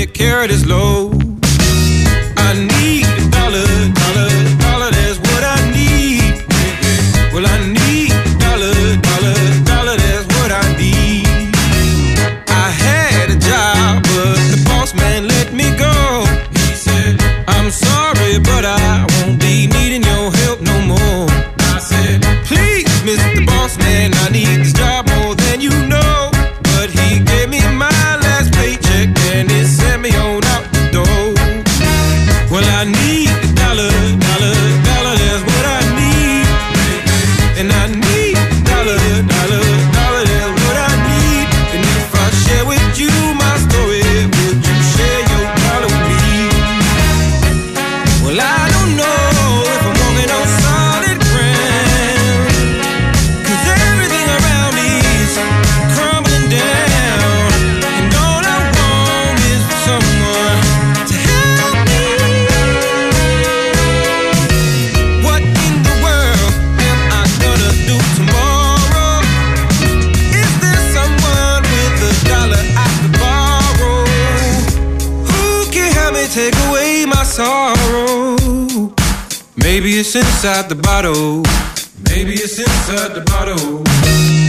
me carry this load. I need a dollar, dollar, dollar, that's what I need. Well, I need a dollar, dollar, dollar, that's what I need. I had a job, but the boss man let me go. He said, I'm sorry, but I won't be needing your help no more. I said, please, Mr. Boss Man, I need this job more than you know. But he gave me my last paycheck and it sent me on out the door. Well, I need a dollar, dollar, dollar, that's what I need. And I need a dollar, dollar, dollar, that's what I need. And if I share with you my story, would you share your dollar with me? Well, I don't know if I'm walking on solid ground, 'cause everything around me is crumbling down. And all I want is for someone to help me. What in the world am I gonna do tomorrow? Is there someone with a dollar I could borrow? Who can help me take away my sorrow? Maybe it's inside the bottle. Maybe it's inside the bottle.